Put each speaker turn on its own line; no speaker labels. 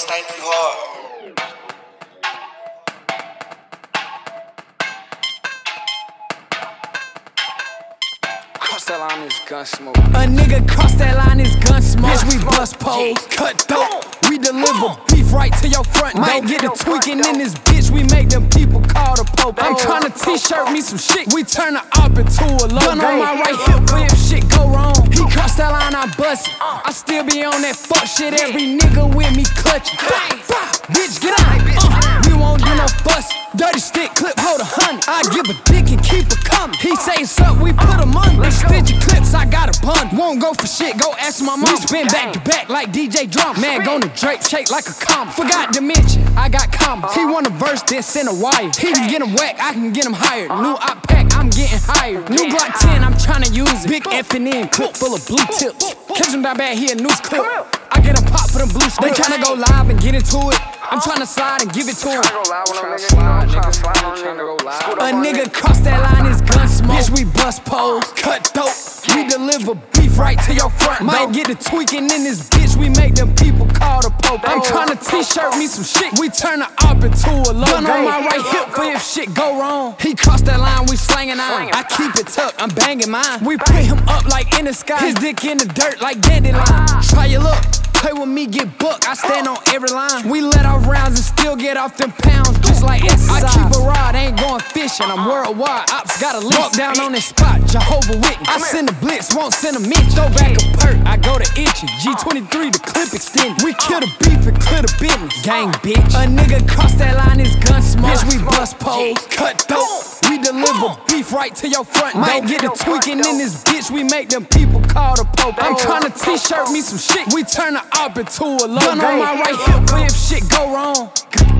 stanky hard.
Cross that line is gun smoke.
A nigga cross that line is gun smoke. Bitch, we bust poles, cut dope. We deliver beef right to your front door. Get the tweaking in this bitch, we make them people call the popo. I'm tryna t-shirt me some shit. We turn the op into a logo. Gun on my right hip for if shit go wrong. He crossed that line, I bust it. I still be on that fuck shit. Every nigga with me clutching. Bitch, get out. We won't do no fuss. Dirty stick, clip, hold 100. I give a dick and keep it coming. He say it's up, we put him on. They stitch your clips, I got a bun. Won't go for shit, go ask my mom. We spin back to back like DJ Drum. Man, gonna Drake, shake like a comma. Forgot to mention, I got commas. He want a verse, then send a wire. He can get him whack, I can get him hired. New op pack, I'm getting hired. New Glock 10, I'm tryna use it. Big F&N, clip full of blue tips. Catch him down bad, he a news clip. I get him pop for them blue. They tryna go live and get into it. I'm tryna slide and give it to him. A nigga cross that line is gun smoke. Bitch, we bust poles, cut dope. We deliver beef right to your front door. Might get the tweaking in this bitch, we make them people call the popo. I'm tryna t-shirt me some shit. We turn the op into a logo. Gun on my right hip for if shit go wrong. He crossed that line, we slanging iron. I keep it tucked, I'm banging mine. We put him up like in the sky. His dick in the dirt like dandelion. Try your luck. Play with me, get bucked, I stand on every line. We let off rounds and still get off them pounds, just like exercise. I keep a rod, ain't going fishing, I'm worldwide. Ops got a lock down on this spot, Jehovah Witness. I send a blitz, won't send a mitch. Throw back a perk, I go to itchy. G23, the clip extended. We kill the beef and clear the business. Gang, bitch. A nigga cross that line is gun smoke. Bitch, we bust poles, cut dope. We deliver beef right to your front door. Might get the tweaking in this bitch, we make them people call the popo. I'm tryna t-shirt me some shit. We turn the op into a logo. Gun on my right hip for if shit go wrong.